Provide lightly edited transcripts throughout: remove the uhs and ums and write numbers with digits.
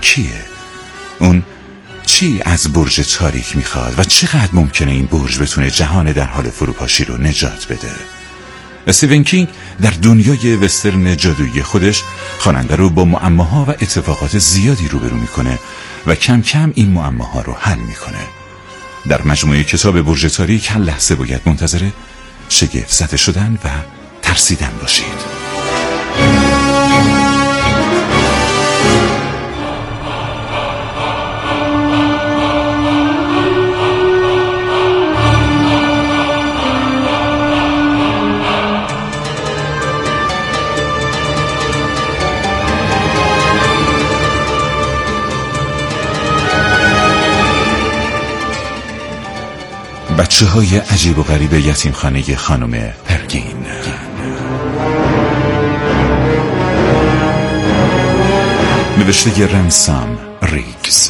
کیه؟ اون چی از برج تاریک میخواد و چقدر ممکنه این برج بتونه جهان در حال فروپاشی رو نجات بده؟ استیون کینگ در دنیای وسترن جادویی خودش خواننده رو با معماها و اتفاقات زیادی روبرو میکنه و کم کم این معماها رو حل میکنه. در مجموعه کتاب برج تاریک هر لحظه باید منتظر شگفت زده شدن و ترسیدن باشید. بچه‌های عجیب و غریب یتیمخانه خانم پرگین. نوشته رنسام ریگز.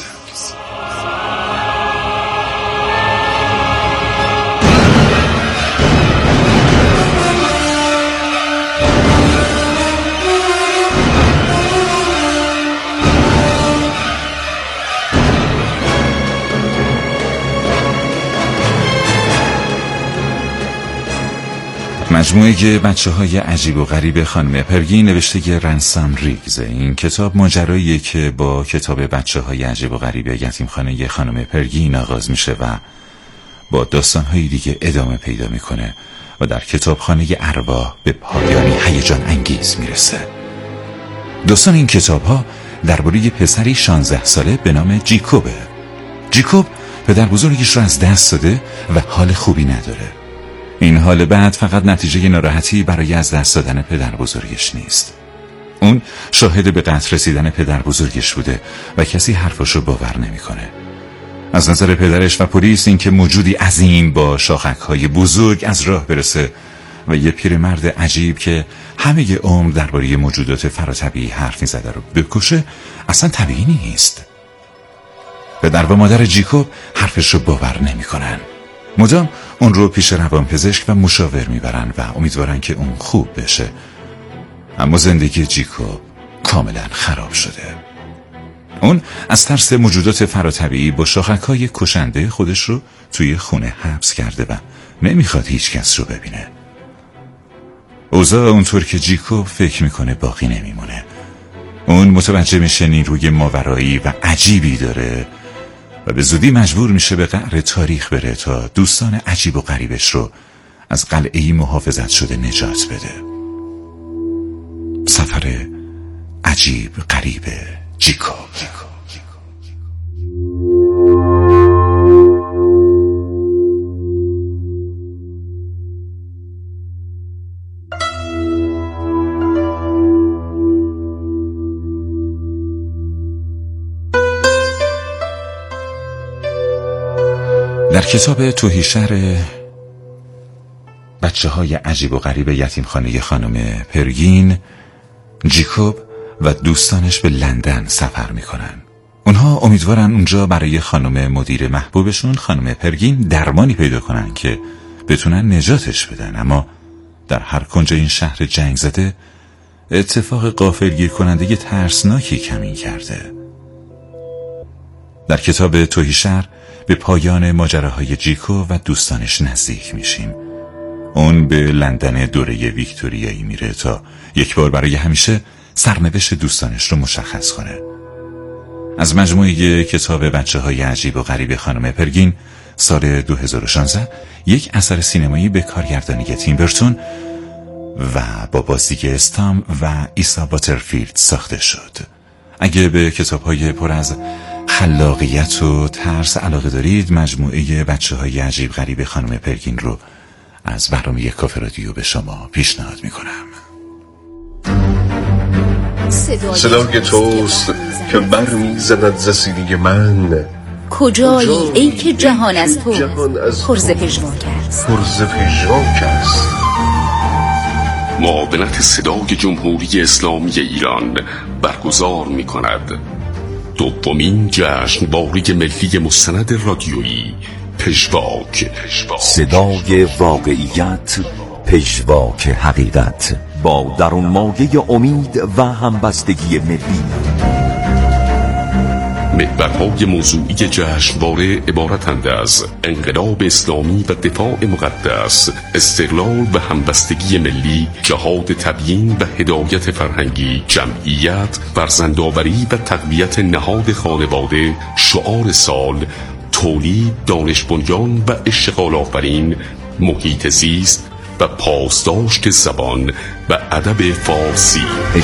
مجموعه بچه‌های عجیب و غریب خانم پرگین نوشته رنسام ریگز. این کتاب ماجراییه که با کتاب بچه‌های عجیب و غریب یتیمخانه خانم پرگین آغاز میشه و با داستان‌های دیگه ادامه پیدا میکنه و در کتابخانه ارواح به پایانی هیجان انگیز میرسه. داستان این کتاب‌ها درباره پسری 16 ساله به نام جیکوبه. جیکوب پدر بزرگش رو از دست داده و حال خوبی نداره. این حال بعد فقط نتیجه ناراحتی برای از دست دادن پدر بزرگش نیست. اون شاهد به قتل رسیدن پدر بزرگش بوده و کسی حرفاشو باور نمیکنه. از نظر پدرش و پلیس این که موجودی عظیم با شاخک‌های بزرگ از راه برسه و یه پیرمرد عجیب که همه عمر درباره موجودات فراتبیعی حرف میزده رو بکشه اصلا طبیعی نیست. پدر و مادر جیکوب حرفش رو باور نمیکنن. مدام اون رو پیش روانپزشک و مشاور میبرن و امیدوارن که اون خوب بشه. اما زندگی جیکوب کاملا خراب شده. اون از ترس موجودات فراتبیعی با شاخک‌های کشنده خودش رو توی خونه حبس کرده و نمیخواد هیچ کس رو ببینه. اوضاع اونطور که جیکوب فکر میکنه باقی نمیمونه. اون متوجه میشه نیروی ماورایی و عجیبی داره و به زودی مجبور میشه به قعر تاریخ بره تا دوستان عجیب و غریبش رو از قلعه‌ای محافظت شده نجات بده. سفر عجیب غریب جیکوب. در کتاب توحیدشهر بچه‌های عجیب و غریب یتیمخانه خانم پرگین، جیکوب و دوستانش به لندن سفر میکنن. اونها امیدوارن اونجا برای خانم مدیر محبوبشون خانم پرگین درمانی پیدا کنن که بتونن نجاتش بدن. اما در هر کنج این شهر جنگ زده اتفاق غافلگیر کننده ترسناکی کمین کرده. در کتاب توحیدشهر به پایان ماجراهای جیکو و دوستانش نزدیک میشیم. اون به لندن دوره ویکتوریایی میره تا یک بار برای همیشه سرنوشت دوستانش رو مشخص کنه. از مجموعه کتاب بچه‌های عجیب و غریب خانم پرگین سال 2016 یک اثر سینمایی به کارگردانی تیم برتون و با بازدید استام و ایسا باترفیلد ساخته شد. اگه به کتاب‌های پر از خلاقیت و ترس علاقه دارید، مجموعه بچه‌های عجیب غریب خانم پرگین رو از برنامه کافه رادیو به شما پیشنهاد میکنم. صدای توست که برمی‌زند ز سینه من. کجایی ای که جهان از تو پرز پژواک است. معاونت صدای جمهوری اسلامی ایران برگزار می‌کند دومین جشنواره ملی مستند رادیویی پژواک. صدای واقعیت، پژواک حقیقت، با درون مایه امید و همبستگی ملی. محورهای موضوعی جشنواره عبارتند از انقلاب اسلامی و دفاع مقدس، استقلال و همبستگی ملی، جهاد تبیین و هدایت فرهنگی، جمعیت، فرزندآوری و تقویت نهاد خانواده، شعار سال، تولید، دانش بنیان و اشتغال آفرین، محیط زیست و پاسداشت زبان و ادب فارسی.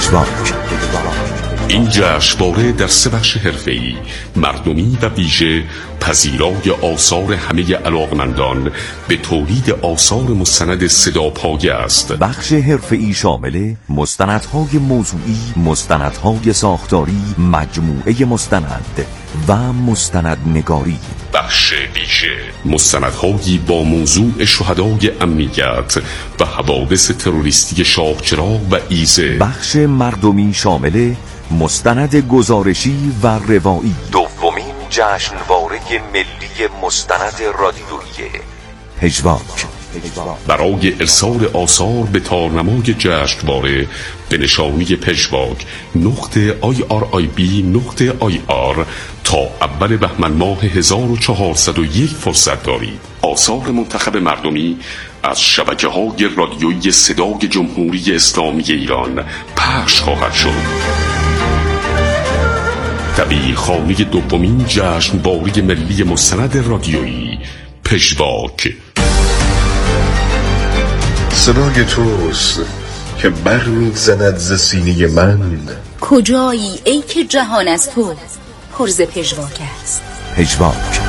این جشنواره در 3 بخش حرفه‌ای، مردمی و ویژه پذیرای آثار همه علاقمندان به تولید آثار مستند صداپایه است. بخش حرفه‌ای شامل مستندهای موضوعی، مستندهای ساختاری، مجموعه مستند و مستندنگاری. بخش ویژه مستندهایی با موضوع شهدای امنیت و حوادث تروریستی شاهچراغ و ایزه. بخش مردمی شامل مستند گزارشی و روایی. دومین جشنواره ملی مستند رادیویی پژواک. برای ارسال آثار به تارنمای جشنواره به نشانی پژواک .irib.ir تا اول بهمن ماه 1401 فرصت دارید. آثار منتخب مردمی از شبکه‌های رادیویی صدای جمهوری اسلامی ایران پخش خواهد شد. دبیرخانه دومین جشنواره ملی مستند رادیویی پژواک. صدای توست که برمی‌زند ز سینه من. کجایی ای که جهان از تو پر ز پژواک است. پژواک.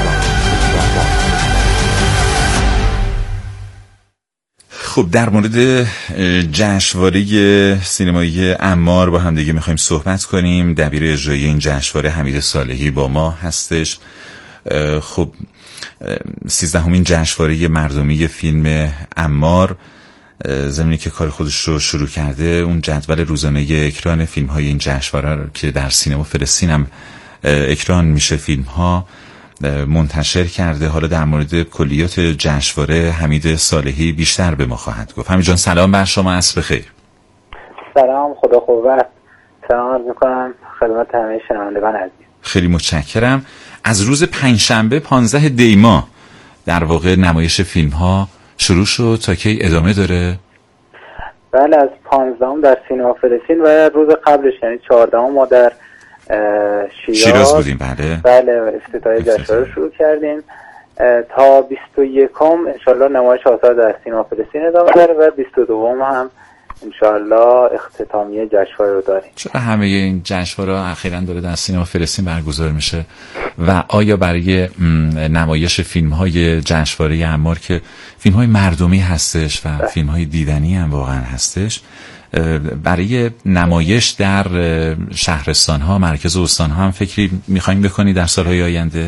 خب در مورد جشنواره سینمایی عمار با هم دیگه میخوایم صحبت کنیم. دبیر اجرایی این جشنواره حمید صالحی با ما هستش. خب 13مین جشنواره مردمی فیلم عمار، زمینی که کار خودش رو شروع کرده، اون جدول روزانه اکران فیلم های این جشنواره که در سینما فلسطین هم اکران میشه فیلم ها منتشر کرده. حالا در مورد کلیات جشنواره حمید صالحی بیشتر به ما خواهد گفت. حمید جان سلام بر شما، عصر بخیر. سلام، خدا قوت. سلام عرض میکنم خدمت همه شنوندگان عزیز. خیلی متشکرم. از روز پنجشنبه 15 دی ماه در واقع نمایش فیلم ها شروع شد، تا کی ادامه داره؟ بله، از 15 در سینما فلسطین و روز قبلش یعنی 14 ما در شیراز بودیم. بله افتتاح جشنواره شروع کردیم تا 21 انشالله نمایش آثار در سینما فلسطین ادامه داره و 22 هم انشالله اختتامیه جشنواره رو داریم. چرا همه این جشنواره اخیراً داره در سینما فلسطین برگزار میشه و آیا برای نمایش فیلم های جشنواره عمار که فیلم های مردمی هستش و فیلم های دیدنی هم واقعا هستش، برای نمایش در شهرستان ها، مرکز استان ها هم فکری میخوایم بکنی در سالهای آینده؟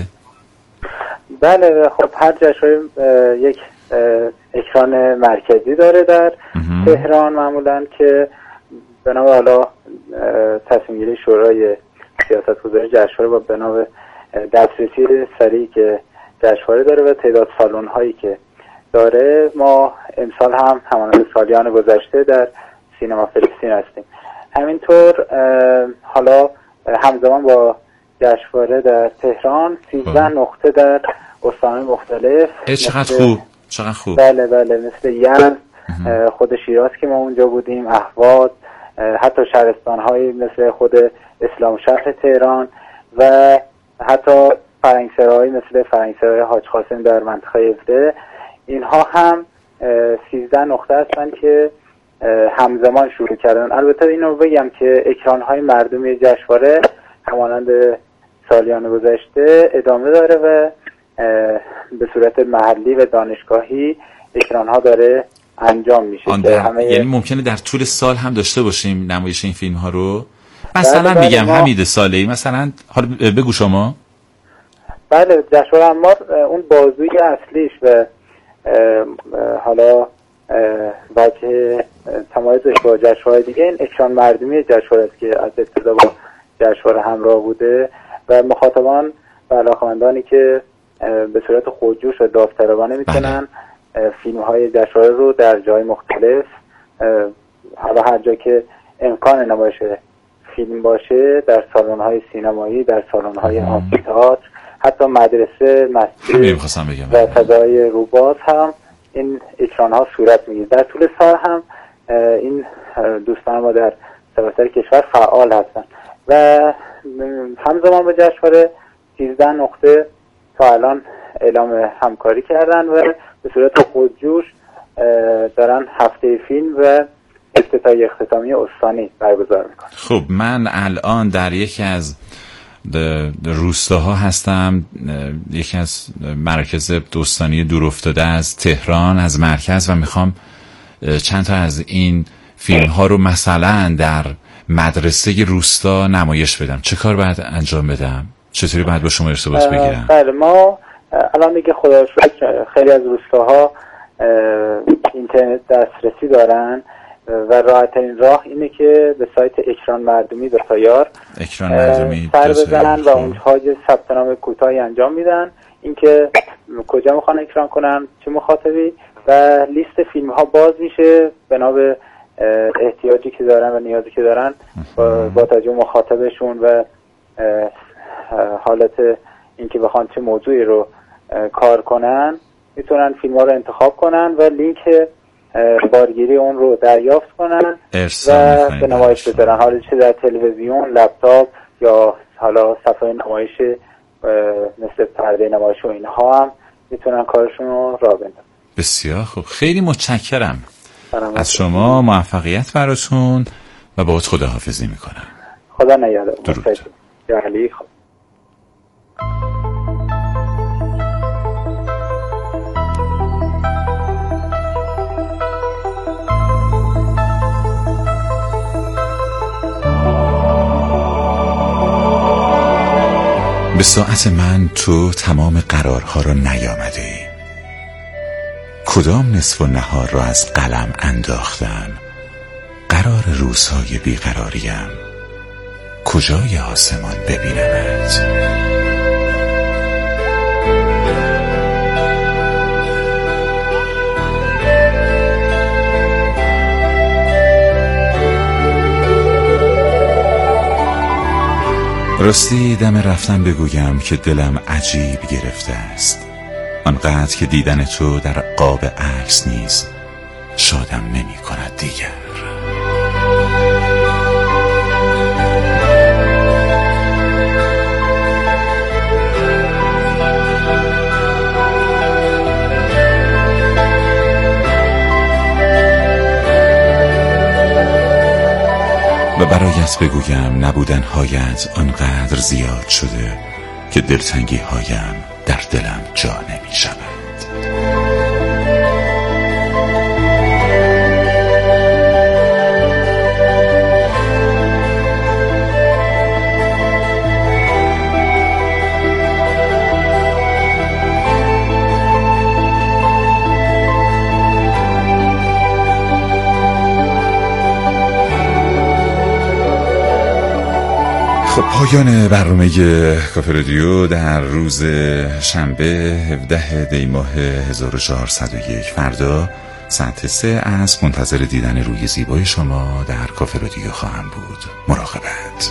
بله، خب هر جشنواره یک اکران مرکزی داره در تهران معمولا که بنا به حالا تصمیم گیری شورای سیاستگذاری جشنواره با بنا به دسترسی سریعی که جشنواره داره و تعداد سالن هایی که داره، ما امسال هم همانند سالیان گذشته در سینما فلسطین هستیم. همینطور حالا همزمان با جشنواره در تهران 13 نقطه در استان‌های مختلف. چقدر خوب. بله مثل یزد، خود شیراز که ما اونجا بودیم، اهواز، حتی شهرستان‌های مثل خود اسلام شهر تهران و حتی فرنگسرایی مثل فرنگسرای حاج قاسم در منطقه 17. اینها هم 13 نقطه هستن که همزمان شروع کردن. البته اینو بگم که اکران‌های مردمی جشنواره همانند سالیان گذشته ادامه داره و به صورت محلی و دانشگاهی اکران‌ها داره انجام میشه. یعنی ممکنه در طول سال هم داشته باشیم نمایش این فیلم ها رو؟ مثلا میگم حمید صالحی، مثلا حالا بگو شما. بله، جشنواره عمار اون بازوی اصلیش و حالا وجه تمایزش با جشنواره دیگه این اکران مردمی جشنواره است که از ابتدا با جشنواره همراه بوده و مخاطبان و علاقه‌مندانی که به صورت خودجوش و داوطلبانه میتونن فیلم های جشنواره رو در جای مختلف حالا هر جا که امکان نمایش فیلم باشه در سالن‌های سینمایی، در سالن‌های آمفی‌تئاتر، حتی مدرسه، مسجد و فضای روباز هم این اکران‌ها صورت می‌گیره. در طول سال هم این دوستان ما در سراسر کشور فعال هستن و همزمان با جشنواره 13 نقطه تا الان اعلام همکاری کردن و به صورت خودجوش دارن هفته فیلم و اختتامی استانی برگزار میکنن. خب من الان در یکی از روستاها هستم، یکی از مراکز دوستانی دورافتاده از تهران، از مرکز، و میخوام چند تا از این فیلم ها رو مثلا در مدرسه روستا نمایش بدم. چه کار باید انجام بدم؟ چطوری باید با شما ارتباط بگیرم؟ بله، ما الان دیگه خدا رو شکر خیلی از روستاها اینترنت دسترسی دارن و راحت‌ترین راه اینه که به سایت اکران مردمی .ir سر بزنن و اونجا یه ثبت نام کوتاهی انجام میدن، اینکه کجا میخوان اکران کنن، چه مخاطبی، و لیست فیلم ها باز میشه بنا به احتیاجی که دارن و نیازی که دارن با توجه مخاطبشون و حالت اینکه بخوان چه موضوعی رو کار کنن میتونن فیلم ها رو انتخاب کنن و لینک بارگیری اون رو دریافت کنن و به نمایش بذارن، حالا چه در تلویزیون، لپتاپ یا حالا صفحه نمایش مثل پرده نمایش و اینها هم میتونن کارشون رو راه بندازن. بسیار خوب، خیلی متشکرم از شما، موفقیت براتون و باهات خداحافظی میکنم. خدا نگهدار. درود. یا علی. خب به ساعت من تو تمام قرارها را نیامده، کدام نصف و نهار را از قلم انداختم، قرار روزهای بیقراریم، کجای آسمان ببینمت؟ راستی دم رفتن بگویم که دلم عجیب گرفته است، آنقدر که دیدن تو در قاب عکس نیز شادم نمی کند دیگر. و برایت بگویم نبودنهایت آنقدر زیاد شده که دلتنگی هایم در دلم جا نمی شود. خب پایان برنامه کافه رادیو در روز شنبه 17 دی ماه 1401. فردا ساعت 3 عصر منتظر دیدن روی زیبای شما در کافه رادیو خواهم بود. مراقبت.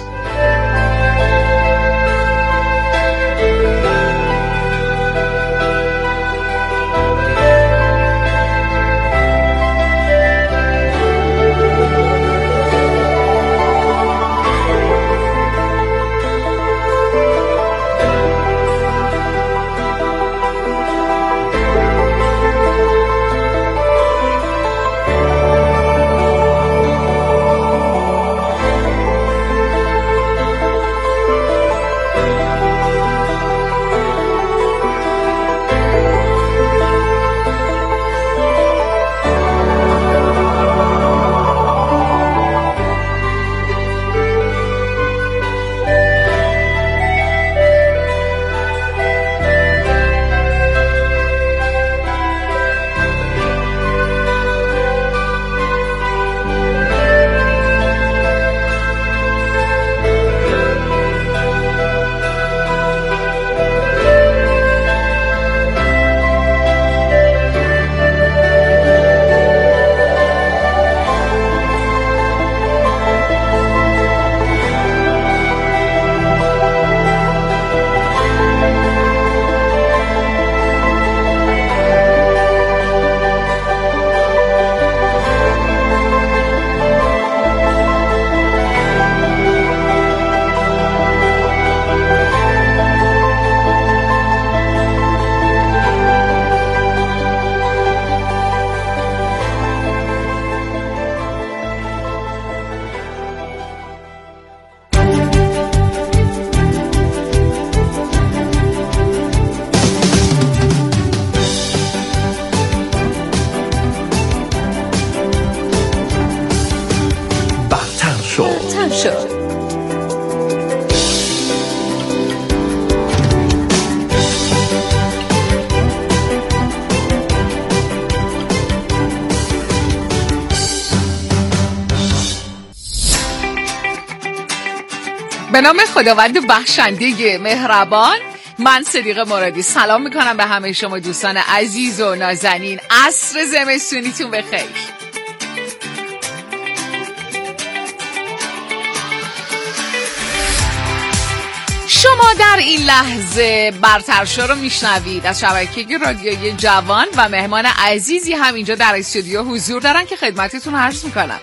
نام خداوند بخشنده مهربان، من صدیق مرادی سلام میکنم به همه شما دوستان عزیز و نازنین. عصر زمستونیتون بخیر. شما در این لحظه برتر شو رو میشنوید از شبکه رادیویی جوان و مهمان عزیزی هم اینجا در استودیو حضور دارن که خدمتتون عرض میکنم.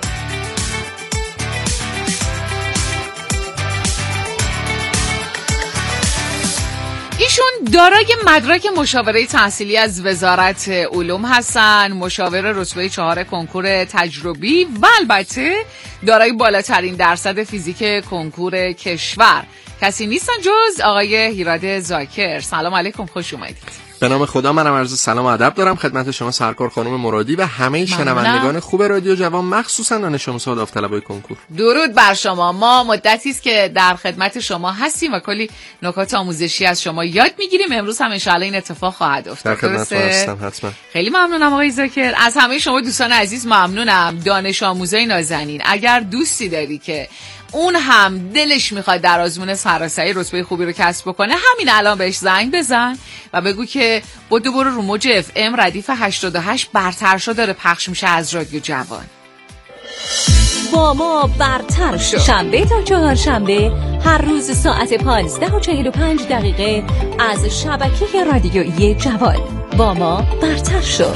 ایشون دارای مدرک مشاوره تحصیلی از وزارت علوم هستن، مشاور رتبه 4 کنکور تجربی و البته دارای بالاترین درصد فیزیک کنکور کشور. کسی نیستن جز آقای هیراد زاکر. سلام علیکم، خوش اومدید. به نام خدا، منم عرض سلام و ادب دارم خدمت شما سرکار خانم مرادی و همه شنوندگان خوب رادیو جوان، مخصوصا دانش آموزان و داوطلبای کنکور. درود بر شما. ما مدتی است که در خدمت شما هستیم و کلی نکات آموزشی از شما یاد میگیریم. امروز هم ان شاء الله این اتفاق خواهد افتاد. در خدمت هستم حتما. خیلی ممنونم آقای زاکر. از همه شما دوستان عزیز ممنونم. دانش آموزای نازنین، اگر دوستی داری که اون هم دلش میخواد در آزمون سراسری رتبه خوبی رو کسب بکنه، همین الان بهش زنگ بزن و بگو که برو رو موج اف ام ردیف 88 برتر شو داره پخش میشه از رادیو جوان. با ما برتر شو، شنبه تا چهارشنبه هر روز ساعت 15:45 از شبکه رادیویی جوان. با ما برتر شو.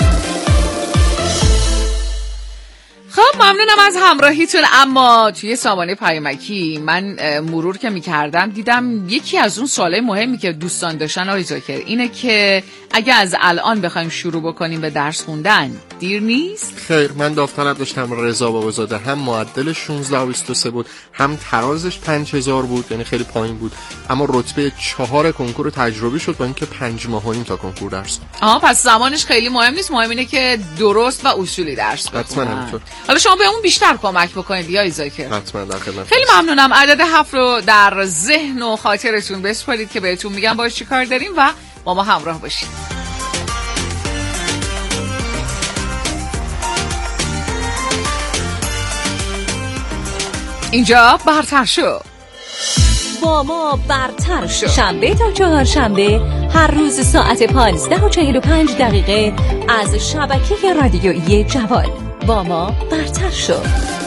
خب ممنونم از همراهیتون. اما توی سامانه پیامکی من مرور که میکردم دیدم یکی از اون سوالای مهمی که دوستان داشتن آقای زاکر اینه که اگه از الان بخوایم شروع بکنیم به درس خوندن دیر نیست؟ خیر، من داوطلب داشتم رضا بابازاده، هم معدل 16.23 بود، هم ترازش 5000 بود، یعنی خیلی پایین بود، اما رتبه 4 کنکور تجربی شد با اینکه 5 ماه و نیم تا کنکور درس. پس زمانش خیلی مهم نیست، مهم اینه که درست و اصولی درس بخونن. حتما همینطور. حالا شما به اون بیشتر کمک بکنید یا زاکر. حتما در خدمت. خیلی ممنونم. عدد 7 رو در ذهن و خاطرتون بسپارید که بهتون میگم باش چی کار داریم و با ما همراه باشید. اینجا برتر شو. با ما برتر شو، شنبه تا چهارشنبه هر روز ساعت 15:45 از شبکه رادیویی جوان. با ما برتر شو.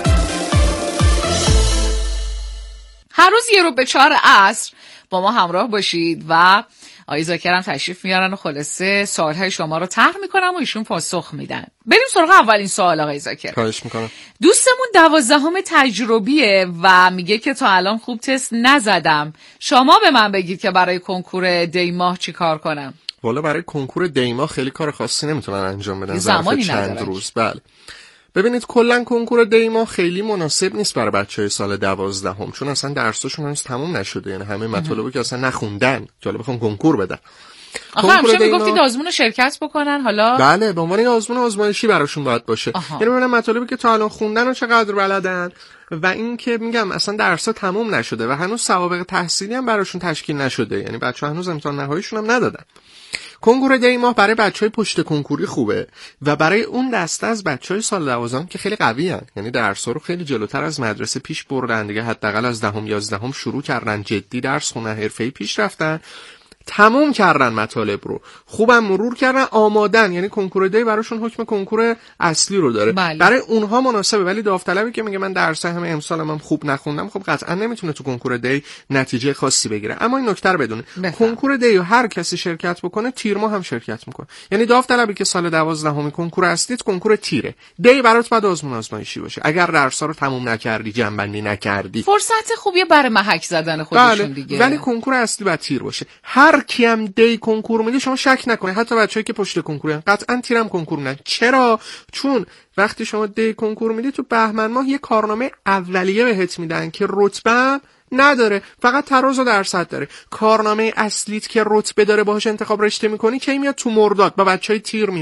هر روز 3:45 عصر با ما همراه باشید و آقای زاکر هم تشریف میارن و خلاصه سوالهای شما رو طرح میکنم و ایشون پاسخ میدن. بریم سراغ اولین سوال آقای زاکر. خواهش میکنم. دوستمون 12 تجربیه و میگه که تا الان خوب تست نزدم. شما به من بگید که برای کنکور دی ماه چی کار کنم؟ والا برای کنکور دی ماه خیلی کار خاصی نمیتونن انجام بدن ظرف چند روز. بله. ببینید کلا کنکور دی ماه خیلی مناسب نیست برای بچهای سال 12، چون اصلا درساشون هنوز تموم نشده، یعنی همه مطالبی که اصلا نخوندن که حالا بخوام کنکور بدن. آخه همیشه میگفتید آزمون شرکت بکنن، حالا بله به عنوان آزمون آزمایشی براشون باید باشه. یعنی ببینن مطالبی که تا الان خوندن و چقدر بلدن و این که میگم اصلا درس‌ها تموم نشده و هنوز سوابق تحصیلی هم براشون تشکیل نشده، یعنی بچه‌ها هنوز امتحان نهاییشون هم ندادن. کنکور دی ماه برای بچهای پشت کنکوری خوبه و برای اون دسته از بچهای سال 12 که خیلی قویان، یعنی درس‌ها رو خیلی جلوتر از مدرسه پیش بردن دیگه، حداقل از 10م 11م شروع کردن جدی درس خوندن، حرفه‌ای پیش رفتن، تموم کردن مطالب رو، خوبم مرور کردن، آمادن، یعنی کنکور دی براشون حکم کنکور اصلی رو داره. بله. برای اونها مناسبه. ولی داوطلبی که میگه من درسای همه امسالم هم خوب نخوندم، خب قطعا نمیتونه تو کنکور دی نتیجه خاصی بگیره. اما این نکته رو بدونه، کنکور دی و هر کسی شرکت بکنه تیر ماه هم شرکت میکنه. یعنی داوطلبی که سال 12 کنکور هستید، کنکور تیره. دی برات بعد آزمون آزمایشی باشه. اگر درس‌ها رو تموم نکردی، جنبندی نکردی، فرصت خوبیه برای محک زدن خودشون. بله. دیگه ولی کنکور اصلی باید تیر باشه. هر کیم دی کنکور میده شما شک نکنید، حتی بچه‌ای که پشت کنکورن قطعا تیرم کنکور میدن. چرا؟ چون وقتی شما دی کنکور میدی تو بهمن ماه یه کارنامه اولیه بهت میدن که رتبه نداره، فقط تراز و درصد داره. کارنامه اصلیت که رتبه داره باهاش انتخاب رشته میکنی کی میاد؟ تو مرداد با بچهای تیر میاد.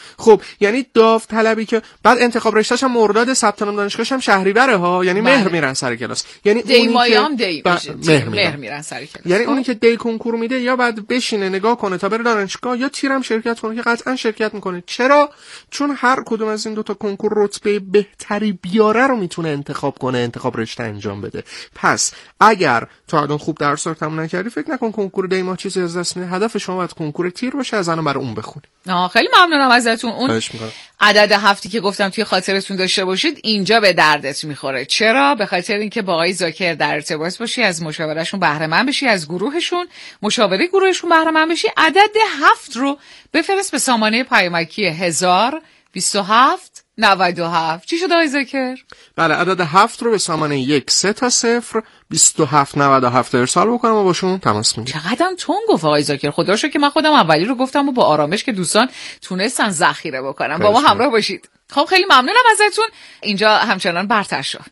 خب یعنی داوطلبی که بعد انتخاب رشته‌ش هم مرداد، ثبت نام دانشگاهش هم شهریوره ها، یعنی مهر میرن سر کلاس، یعنی دی ماه هم مهر میرن سر کلاس، یعنی اونی که دی کنکور میده یا بعد بشینه نگاه کنه تا بره دانشگاه یا تیرم شرکت کنه که قطعا شرکت میکنه. چرا؟ چون هر کدوم از این 2 تا کنکور رتبه بهتری بیاره رو میتونه انتخاب کنه، انتخاب رشته انجام بده. پس اگر تو الان خوب درس رو تموم نکردی، فکر نکن کنکور دی ماه چیزی از دست میده. هدف شما باید کنکور تیر باشه، از الان برای اون بخونی. خیلی ممنونم ازتون. اون عدد 7 که گفتم توی خاطرتون داشته باشید، اینجا به دردت میخوره. چرا؟ به خاطر اینکه با آقای زاکر در ارتباط باشی، از مشاورهشون بهره مند بشی، از گروهشون، مشاوره گروهشون بهره مند بشی. عدد 7 رو بفرست به سامانه پیامکی 1027 97. چی شد آقای زاکر؟ بله، عدد 7 رو به سامانه 1-02797 ارسال بکنم و باشون تماس میگیرم. چقدرم تون گفت آقای زاکر. خدا شکر که من خودم اولی رو گفتم و با آرامش که دوستان تونستن ذخیره بکنم. با ما همراه باشید. خب خیلی ممنونم ازتون. اینجا همچنان برتر شد.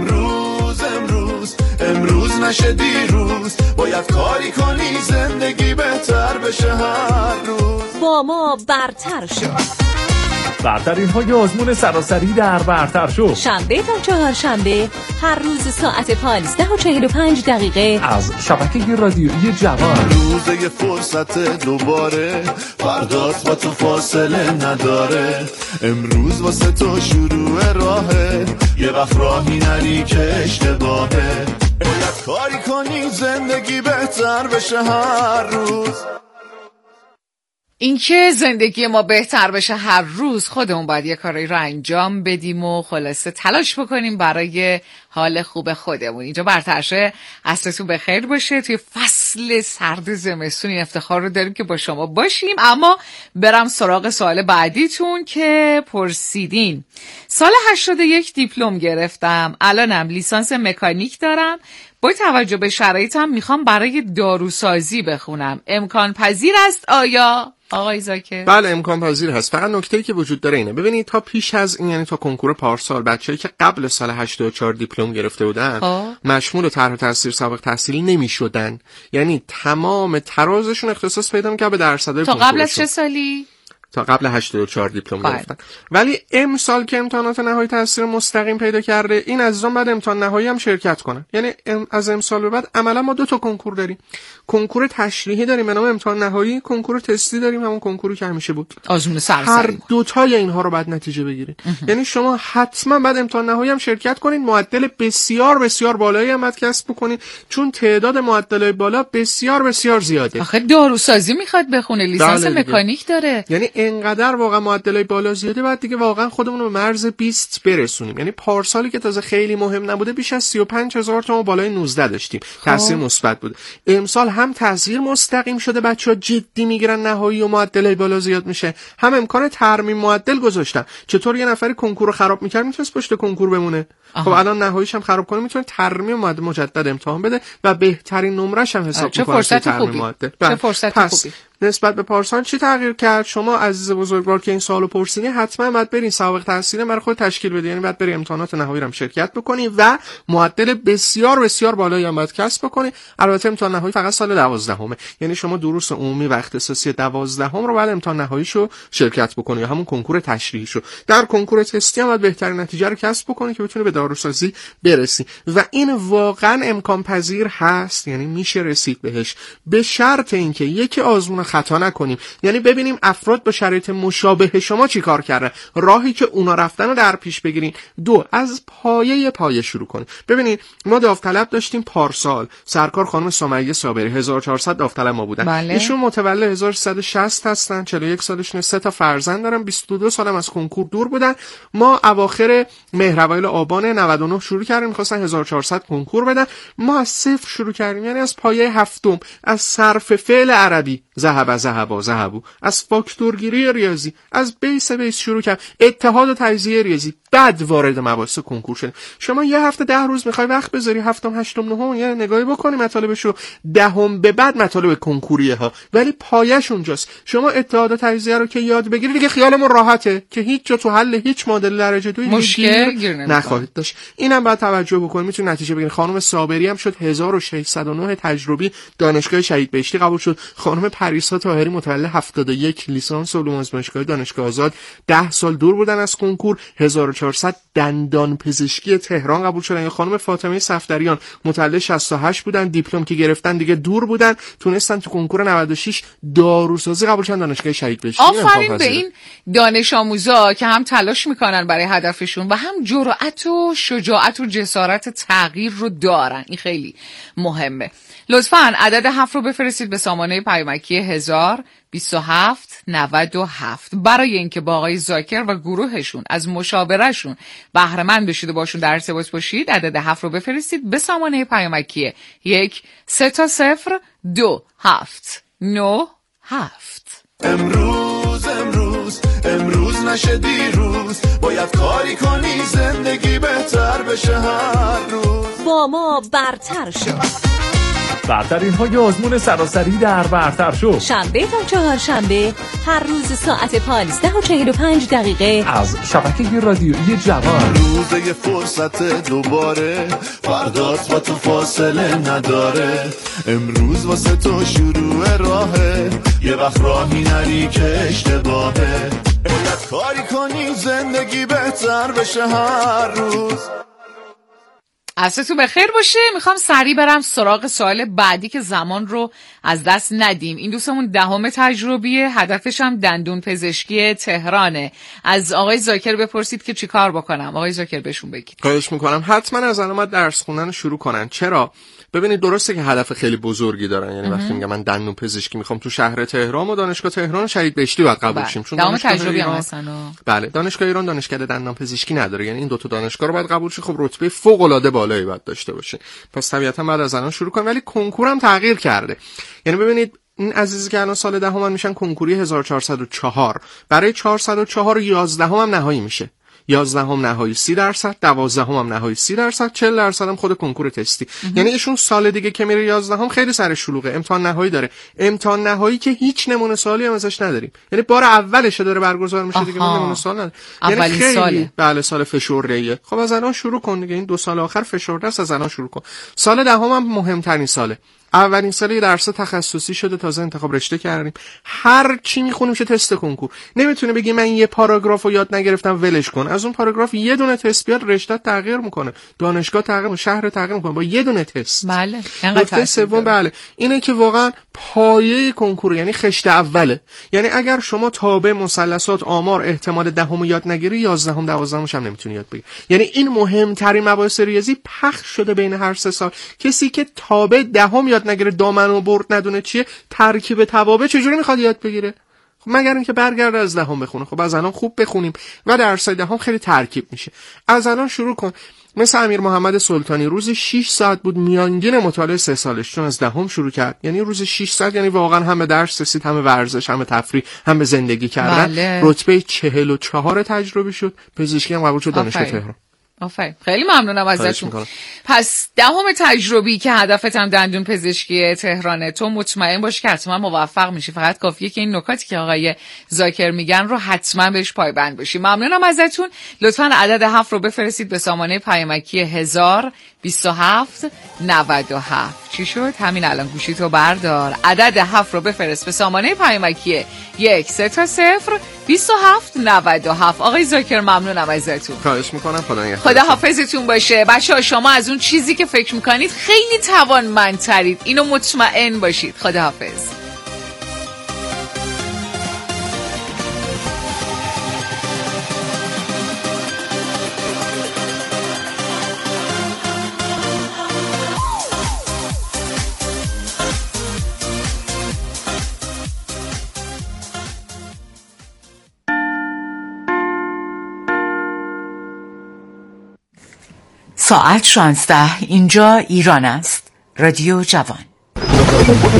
امروز نشه دیروز، باید کاری کنی زندگی بهتر بشه هر روز. با ما برتر شد. برترین های آزمون سراسری در برتر شد. شنبه تا چهارشنبه هر روز ساعت 15:45 از شبکه رادیویی جوان. روزه یه فرصت دوباره، فردات با تو فاصله نداره. امروز واسه تو شروع راهه، یه وقت راهی نری که اشتباهه. باید کاری کنی زندگی بهتر بشه هر روز. اینکه زندگی ما بهتر بشه هر روز، خودمون باید یه کاری رو انجام بدیم و خلاصه تلاش بکنیم برای حال خوب خودمون. اینجا برترشه، عصرتون بخیر باشه. توی فصل سرد زمستون این افتخار رو داریم که با شما باشیم. اما برم سراغ سوال بعدیتون که پرسیدین. سال 81 دیپلم گرفتم، الانم لیسانس مکانیک دارم. با توجه به شرایطم میخوام برای داروسازی بخونم. امکان پذیر است آیا آقای زاکر؟ بله امکان پذیر هست. فقط نکته‌ای که وجود داره اینه، ببینید تا پیش از این، یعنی تا کنکور پارسال، بچه‌ای که قبل سال 84 دیپلم گرفته بودن مشمول طرح تحصیل سابق تحصیلی نمی‌شدن. یعنی تمام ترازشون اختصاص پیدا می‌کرد به درصدهای کنکورشون. تا قبل از چه سالی؟ تا قبل 84 دیپلم گرفتن. ولی امسال که امتحانات نهایی تاثیر مستقیم پیدا کرده، این عزیزان بعد امتحان نهایی هم شرکت کنن. یعنی از امسال به بعد عملا ما 2 تا کنکور داریم. کنکور تشریحی داریم به نام امتحان نهایی، کنکور تستی داریم همون کنکوری که همیشه بود. آزمون سرسری. هر 2 تای اینها رو بعد نتیجه بگیرید. یعنی شما حتما بعد امتحان نهایی هم شرکت کنید، معدل بسیار بسیار بالایی هم کسب بکنید، چون تعداد معدلای بالا بسیار بسیار زیاده. آخه داروسازی میخواد بخونه، لیسانس مکانیک داره. یعنی اینقدر واقعا معدلای بالا زیاده، بعد دیگه واقعا خودمون رو به مرز 20 برسونیم. یعنی پارسالی که تازه خیلی مهم نبوده، بیش از 35000 تا ما بالای 19 داشتیم. تاثیر مثبت بود. امسال هم تاثیر مستقیم شده، بچه‌ها جدی میگیرن نهایی و معدلای بالا زیاد میشه، هم امکان ترمیم معدل گذاشتن. چطور یه نفری کنکور رو خراب می‌کرد میتونست پشت کنکور بمونه؟ خب الان نهاییش هم خراب کنه، میتونه ترمیم مجدد امتحان بده و بهترین نمرش هم حساب می‌کنه. چه فرصت خوبی. چه فرصت خوبی. نسبت به پارسال چی تغییر کرد؟ شما عزیز بزرگوار که این سوالو پرسیدین، حتما باید برین سابق تحصیل برای خود تشکیل بدین. یعنی باید برین امتحانات نهایی رو شرکت بکنی و معدل بسیار بسیار بالایی هم باید کسب بکنی. البته امتحان نهایی فقط سال 12، یعنی شما دروس عمومی و اختصاصی 12 رو بعد امتحان نهاییشو شرکت بکنی یا همون کنکور تشریحیشو. در کنکور تستی هم باید بهترین نتیجه رو کسب بکنی که بتونی به داروسازی برسی و این واقعا امکان پذیر هست. یعنی میشه رسید بهش، به شرط اینکه یکی آزمون خطا نکنیم. یعنی ببینیم افراد با شرایط مشابه شما چی کار کردن، راهی که اونا رفتن رو در پیش بگیرین. 2 از پایه شروع کنیم. ببینید ما داوطلب داشتیم پارسال، سرکار خانم سمیه صابری 1400 داوطلب ما بودن. بله. ایشون متولد 1360 هستن، 41 سالشونه، 3 تا فرزند دارن، 22 سالم از کنکور دور بودن. ما اواخر مهر اوایل آبان 99 شروع کردیم، می‌خواستن 1400 کنکور بدن. ما از صفر شروع کردیم، یعنی از پایه هفتم، از صرف فعل عربی ذهبوا، از فاکتورگیری ریاضی، از بیس شروع کرد، اتحاد و تجزیه ریاضی، بعد وارد مباحث کنکور شد. شما یه هفته 10 روز میخوای وقت بذاری، هفتم، هشتم، نهم یه نگاهی بکنی مطالبشو، دهم به بعد مطالب کنکوریه ها، ولی پایش اونجاست. شما اتحاد و تجزیه رو که یاد بگیری دیگه خیالمون راحته که هیچ جا تو حل هیچ معادله درجه 2 مشکل نخواهید داشت. اینم باید توجه بکنید، میتونید نتیجه بگیرید. خانم صابری هم شد 1609 تجربی، دانشگاه شهید بهشتی قبول شد. خانم پری پاریسا طاهری متولد 71 لیسانس علوم آزمایشگاهی دانشگاه آزاد 10 سال دور بودن از کنکور. 1400 دندان پزشکی تهران قبول شدن. خانم فاطمه صفدریان متولد 68 بودن، دیپلم که گرفتن دیگه دور بودن، تونستن تو کنکور 96 داروسازی قبول شدن دانشگاه شهید بهشتی. آفرین به این دانش آموزا که هم تلاش میکنن برای هدفشون و هم جرأت و شجاعت و جسارت تغییر رو دارن. این خیلی مهمه. لطفاً عدد 7 رو بفرستید به سامانه پیامکی 102797 برای اینکه با آقای زاکر و گروهشون از مشاورهشون بهره مند بشید و باشون در ارتباط باشید. عدد 7 رو بفرستید به سامانه پیامکی 1-3-0-2-7-9-7. امروز نشه دیروز، باید کاری کنی زندگی بهتر بشه هر روز. با ما برتر شو. برترین های آزمون سراسری در برتر شو. شنبه تا چهارشنبه هر روز ساعت 15:45 از شبکه رادیویی جوان. روزه یه فرصت دوباره، فردات با تو فاصله نداره. امروز واسه تو شروع راهه، یه وقت راهی نری که اشتباهه. باید کاری کنی زندگی بهتر بشه هر روز. عصرتون بخیر باشه. میخوام سریع برم سراغ سوال بعدی که زمان رو از دست ندیم. این دوستمون 10 تجربیه، هدفش هم دندون پزشکی تهرانه. از آقای زاکر بپرسید که چی کار بکنم. آقای زاکر بهشون بگید. خواهش میکنم حتما از الان درس خوندن شروع کنن. چرا؟ ببینید درسته که هدف خیلی بزرگی دارن، یعنی وقتی میگم من دندون پزشکی میخوام تو شهر تهران و دانشگاه تهران شهید بهشتی باید قبول شیم، چون دانشگاه ایران بله دانشگاه ایران دانشکده دندان پزشکی نداره، یعنی این دو تا دانشگاه رو باید قبول شی. خب رتبه فوق العاده بالایی باید داشته باشه، پس طبیعتا بعد از الان شروع کنیم. ولی کنکورم تغییر کرده، یعنی ببینید این عزیزی که الان سال دهم میشن کنکوری 1404 برای 404 11 هم نهایی میشه. 11 نهایی 30%، 12 هم نهایی 30%، 40% هم خود کنکور تستی. یعنی ایشون سال دیگه که میره 11 خیلی سر شلوغه، امتحان نهایی داره، امتحان نهایی که هیچ نمونه سوالی هم ازش نداریم، یعنی بار اولش داره برگزار میشه دیگه، نمونه سوال نداره، یعنی خیلی ساله. بله سال فشرده‌ایه. خب از الان شروع کن دیگه، این 2 سال آخر فشرده است، از الان شروع کن. سال دهم هم مهمترین ساله، اولین سال درس تخصصی شده، تازه انتخاب رشته کردیم، هر چی میخونیم شه تست کنکور. نمیتونه بگی من یه پاراگرافو یاد نگرفتم ولش کن، از اون پاراگراف یه دونه تست بیاد رشته تغییر میکنه، دانشگاه تغییر میکنه، شهر تغییر میکنه با یه دونه تست. بله نکته سوم بله اینه که واقعا پایه کنکور یعنی خشت اوله، یعنی اگر شما تابع مثلثات آمار احتمال دهم یاد نگیری 11 12 هم نمیتونی یاد بگیری. یعنی این مهمترین مباحث ریاضی پخش شده بین هر 3 سال. کسی که تابع دهم یاد نگیره، دامن و برد ندونه چیه، ترکیب توابع چجوری میخواد یاد بگیره؟ خب مگر اینکه برگرده از دهم بخونه. خب از الان خوب بخونیم و درسای دهم خیلی ترکیب میشه. از الان شروع کن. مثل امیر محمد سلطانی روز 6 ساعت بود میانگین مطالعه 3 سالش، چون از دهم شروع کرد. یعنی روز 6 ساعت یعنی واقعا هم به درس رسید، هم به ورزش، هم به تفریح، هم به زندگی کردن. بله. رتبه 44 تجربی شد، پزشکی هم قبول شد دانشگاه تهران. آفرین، خیلی ممنونم ازتون. پس 10 تجربی که هدفت هم دندون پزشکی تهرانه، تو مطمئن باش که حتما موفق میشی. فقط کافیه که این نکاتی که آقای زاکر میگن رو حتما بهش پایبند باشی. ممنونم ازتون. لطفاً عدد 7 رو بفرستید به سامانه پیامکی 102797. چی شد؟ همین الان گوشیتو بردار. عدد 7 رو بفرست به سامانه پیامکی 1-3-0-2797. آقای زاکر ممنونم ازتون. خواهش میکنم. خدا حافظتون باشه. بچه‌ها شما از اون چیزی که فکر میکنید خیلی توانمندترید، اینو مطمئن باشید. خدا حافظ. ساعت 16. اینجا ایران است. رادیو جوان.